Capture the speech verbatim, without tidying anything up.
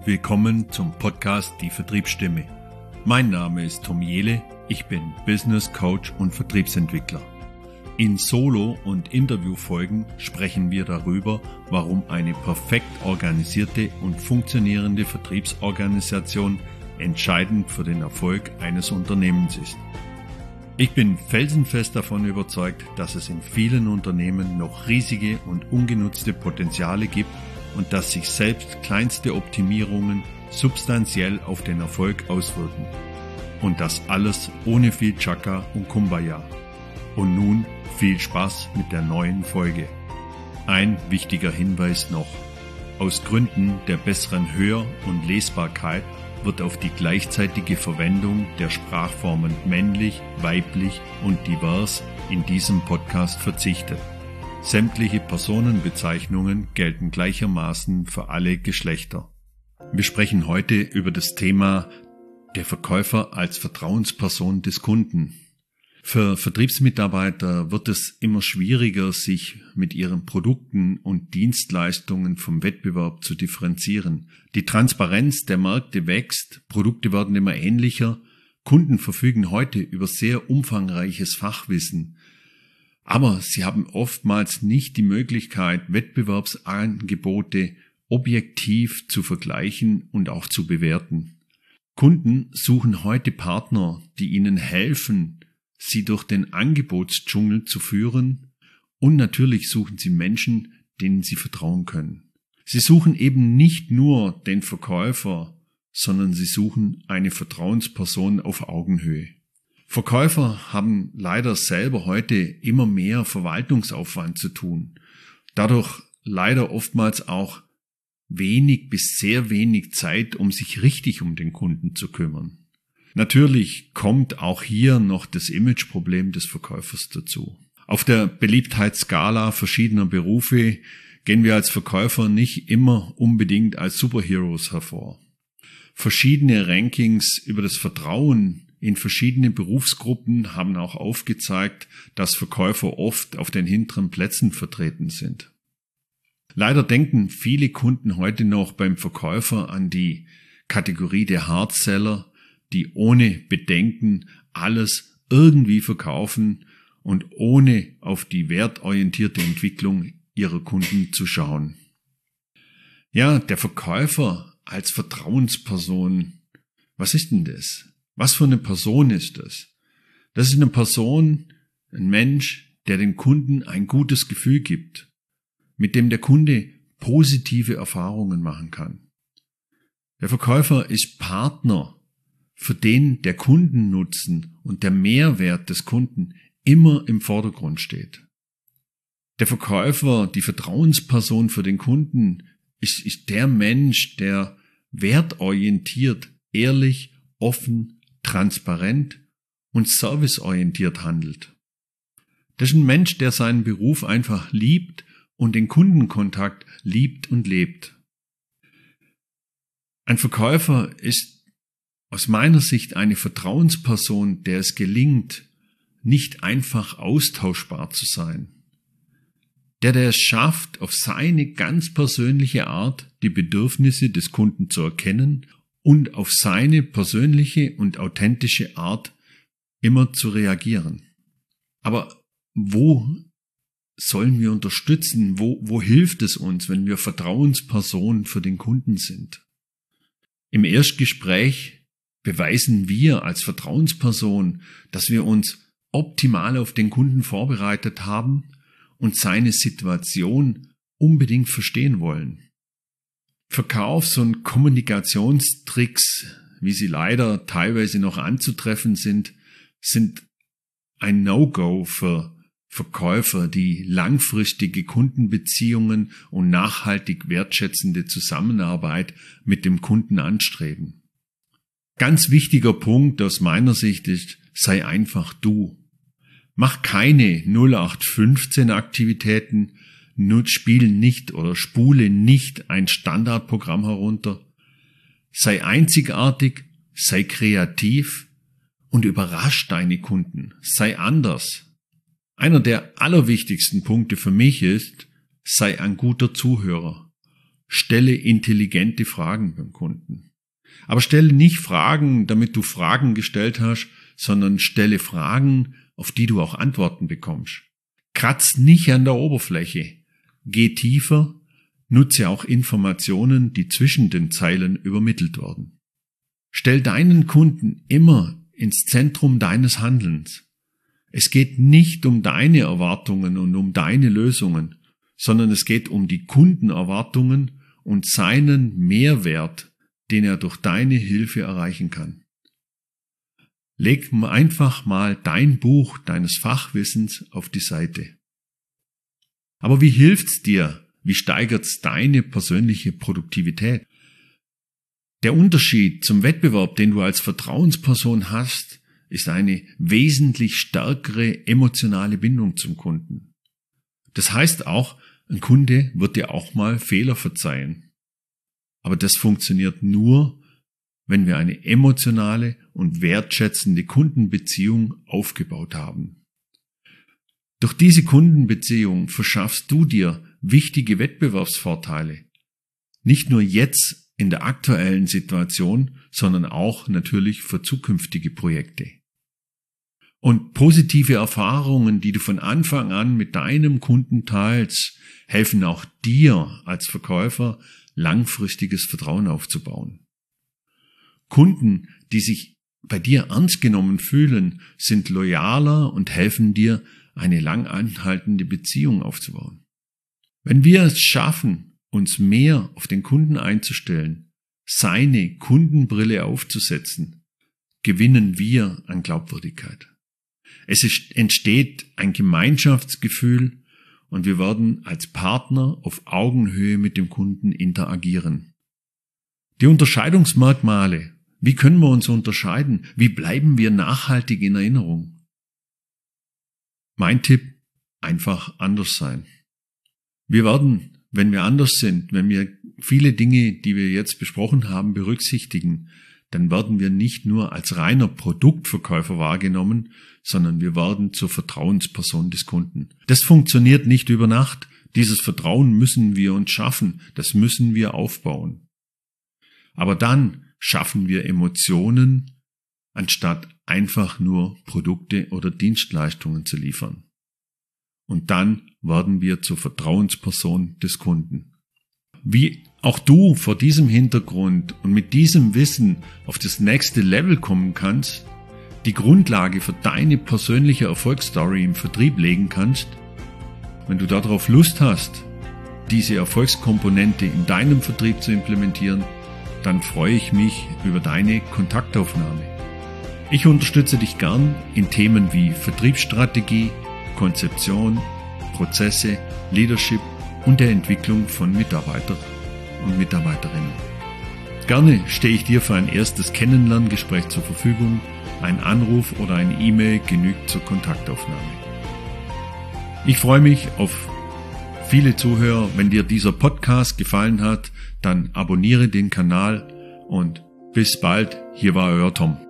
Willkommen zum Podcast Die Vertriebsstimme. Mein Name ist Tom Jehle, ich bin Business Coach und Vertriebsentwickler. In Solo- und Interviewfolgen sprechen wir darüber, warum eine perfekt organisierte und funktionierende Vertriebsorganisation entscheidend für den Erfolg eines Unternehmens ist. Ich bin felsenfest davon überzeugt, dass es in vielen Unternehmen noch riesige und ungenutzte Potenziale gibt und dass sich selbst kleinste Optimierungen substanziell auf den Erfolg auswirken. Und das alles ohne viel Chaka und Kumbaya. Und nun viel Spaß mit der neuen Folge. Ein wichtiger Hinweis noch. Aus Gründen der besseren Hör- und Lesbarkeit wird auf die gleichzeitige Verwendung der Sprachformen männlich, weiblich und divers in diesem Podcast verzichtet. Sämtliche Personenbezeichnungen gelten gleichermaßen für alle Geschlechter. Wir sprechen heute über das Thema der Verkäufer als Vertrauensperson des Kunden. Für Vertriebsmitarbeiter wird es immer schwieriger, sich mit ihren Produkten und Dienstleistungen vom Wettbewerb zu differenzieren. Die Transparenz der Märkte wächst, Produkte werden immer ähnlicher, Kunden verfügen heute über sehr umfangreiches Fachwissen. Aber sie haben oftmals nicht die Möglichkeit, Wettbewerbsangebote objektiv zu vergleichen und auch zu bewerten. Kunden suchen heute Partner, die ihnen helfen, sie durch den Angebotsdschungel zu führen, und natürlich suchen sie Menschen, denen sie vertrauen können. Sie suchen eben nicht nur den Verkäufer, sondern sie suchen eine Vertrauensperson auf Augenhöhe. Verkäufer haben leider selber heute immer mehr Verwaltungsaufwand zu tun, dadurch leider oftmals auch wenig bis sehr wenig Zeit, um sich richtig um den Kunden zu kümmern. Natürlich kommt auch hier noch das Imageproblem des Verkäufers dazu. Auf der Beliebtheitsskala verschiedener Berufe gehen wir als Verkäufer nicht immer unbedingt als Superheroes hervor. Verschiedene Rankings über das Vertrauen in verschiedene Berufsgruppen haben auch aufgezeigt, dass Verkäufer oft auf den hinteren Plätzen vertreten sind. Leider denken viele Kunden heute noch beim Verkäufer an die Kategorie der Hardseller, die ohne Bedenken alles irgendwie verkaufen und ohne auf die wertorientierte Entwicklung ihrer Kunden zu schauen. Ja, der Verkäufer als Vertrauensperson, was ist denn das? Was für eine Person ist das? Das ist eine Person, ein Mensch, der dem Kunden ein gutes Gefühl gibt, mit dem der Kunde positive Erfahrungen machen kann. Der Verkäufer ist Partner, für den der Kundennutzen und der Mehrwert des Kunden immer im Vordergrund steht. Der Verkäufer, die Vertrauensperson für den Kunden, ist, ist der Mensch, der wertorientiert, ehrlich, offen, transparent und serviceorientiert handelt. Das ist ein Mensch, der seinen Beruf einfach liebt und den Kundenkontakt liebt und lebt. Ein Verkäufer ist aus meiner Sicht eine Vertrauensperson, der es gelingt, nicht einfach austauschbar zu sein. Der, der es schafft, auf seine ganz persönliche Art die Bedürfnisse des Kunden zu erkennen und auf seine persönliche und authentische Art immer zu reagieren. Aber wo sollen wir unterstützen? Wo, wo hilft es uns, wenn wir Vertrauenspersonen für den Kunden sind? Im Erstgespräch beweisen wir als Vertrauensperson, dass wir uns optimal auf den Kunden vorbereitet haben und seine Situation unbedingt verstehen wollen. Verkaufs- und Kommunikationstricks, wie sie leider teilweise noch anzutreffen sind, sind ein No-Go für Verkäufer, die langfristige Kundenbeziehungen und nachhaltig wertschätzende Zusammenarbeit mit dem Kunden anstreben. Ganz wichtiger Punkt aus meiner Sicht ist, sei einfach du. Mach keine null acht fünfzehn Aktivitäten, nutz, spiel nicht oder spule nicht ein Standardprogramm herunter. Sei einzigartig, sei kreativ und überrasch deine Kunden. Sei anders. Einer der allerwichtigsten Punkte für mich ist, sei ein guter Zuhörer. Stelle intelligente Fragen beim Kunden. Aber stelle nicht Fragen, damit du Fragen gestellt hast, sondern stelle Fragen, auf die du auch Antworten bekommst. Kratz nicht an der Oberfläche. Geh tiefer, nutze auch Informationen, die zwischen den Zeilen übermittelt werden. Stell deinen Kunden immer ins Zentrum deines Handelns. Es geht nicht um deine Erwartungen und um deine Lösungen, sondern es geht um die Kundenerwartungen und seinen Mehrwert, den er durch deine Hilfe erreichen kann. Leg einfach mal dein Buch deines Fachwissens auf die Seite. Aber wie hilft's dir? Wie steigert's deine persönliche Produktivität? Der Unterschied zum Wettbewerb, den du als Vertrauensperson hast, ist eine wesentlich stärkere emotionale Bindung zum Kunden. Das heißt auch, ein Kunde wird dir auch mal Fehler verzeihen. Aber das funktioniert nur, wenn wir eine emotionale und wertschätzende Kundenbeziehung aufgebaut haben. Durch diese Kundenbeziehung verschaffst du dir wichtige Wettbewerbsvorteile. Nicht nur jetzt in der aktuellen Situation, sondern auch natürlich für zukünftige Projekte. Und positive Erfahrungen, die du von Anfang an mit deinem Kunden teilst, helfen auch dir als Verkäufer, langfristiges Vertrauen aufzubauen. Kunden, die sich bei dir ernst genommen fühlen, sind loyaler und helfen dir, eine lang anhaltende Beziehung aufzubauen. Wenn wir es schaffen, uns mehr auf den Kunden einzustellen, seine Kundenbrille aufzusetzen, gewinnen wir an Glaubwürdigkeit. Es ist, entsteht ein Gemeinschaftsgefühl und wir werden als Partner auf Augenhöhe mit dem Kunden interagieren. Die Unterscheidungsmerkmale, wie können wir uns unterscheiden? Wie bleiben wir nachhaltig in Erinnerung? Mein Tipp, einfach anders sein. Wir werden, wenn wir anders sind, wenn wir viele Dinge, die wir jetzt besprochen haben, berücksichtigen, dann werden wir nicht nur als reiner Produktverkäufer wahrgenommen, sondern wir werden zur Vertrauensperson des Kunden. Das funktioniert nicht über Nacht. Dieses Vertrauen müssen wir uns schaffen. Das müssen wir aufbauen. Aber dann schaffen wir Emotionen, anstatt einfach nur Produkte oder Dienstleistungen zu liefern. Und dann werden wir zur Vertrauensperson des Kunden. Wie auch du vor diesem Hintergrund und mit diesem Wissen auf das nächste Level kommen kannst, die Grundlage für deine persönliche Erfolgsstory im Vertrieb legen kannst, wenn du darauf Lust hast, diese Erfolgskomponente in deinem Vertrieb zu implementieren, dann freue ich mich über deine Kontaktaufnahme. Ich unterstütze dich gern in Themen wie Vertriebsstrategie, Konzeption, Prozesse, Leadership und der Entwicklung von Mitarbeitern und Mitarbeiterinnen. Gerne stehe ich dir für ein erstes Kennenlerngespräch zur Verfügung. Ein Anruf oder ein E-Mail genügt zur Kontaktaufnahme. Ich freue mich auf viele Zuhörer. Wenn dir dieser Podcast gefallen hat, dann abonniere den Kanal und bis bald. Hier war euer Tom.